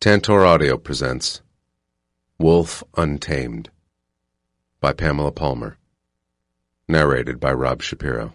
Tantor Audio presents Wolf Untamed by Pamela Palmer. Narrated by Rob Shapiro.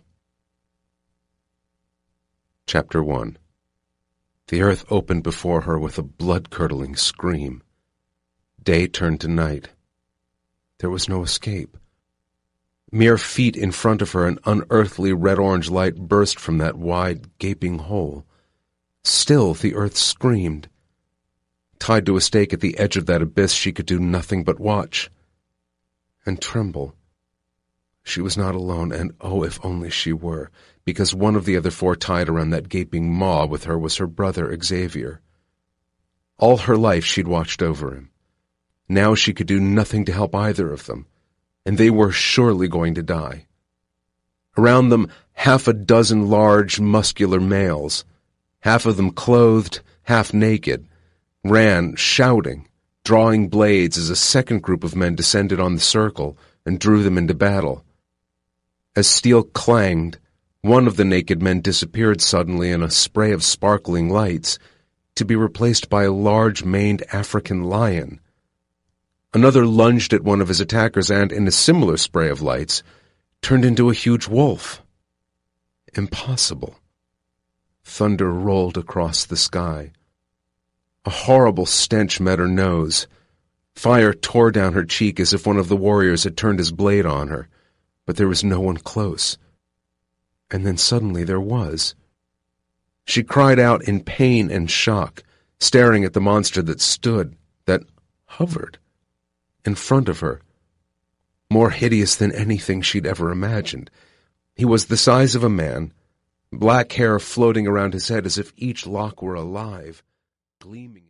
Chapter 1. The earth opened before her with a blood-curdling scream. Day turned to night. There was no escape. Mere feet in front of her, an unearthly red-orange light burst from that wide, gaping hole. Still the earth screamed. Tied to a stake at the edge of that abyss, she could do nothing but watch and tremble. She was not alone, and oh, if only she were, because one of the other four tied around that gaping maw with her was her brother Xavier. All her life she'd watched over him. Now she could do nothing to help either of them, and they were surely going to die. Around them, half a dozen large, muscular males, half of them clothed, half naked, ran, shouting, drawing blades as a second group of men descended on the circle and drew them into battle. As steel clanged, one of the naked men disappeared suddenly in a spray of sparkling lights, to be replaced by a large-maned African lion. Another lunged at one of his attackers and, in a similar spray of lights, turned into a huge wolf. Impossible. Thunder rolled across the sky. A horrible stench met her nose. Fire tore down her cheek as if one of the warriors had turned his blade on her, but there was no one close. And then suddenly there was. She cried out in pain and shock, staring at the monster that stood, that hovered, in front of her, more hideous than anything she'd ever imagined. He was the size of a man, black hair floating around his head as if each lock were alive, gleaming.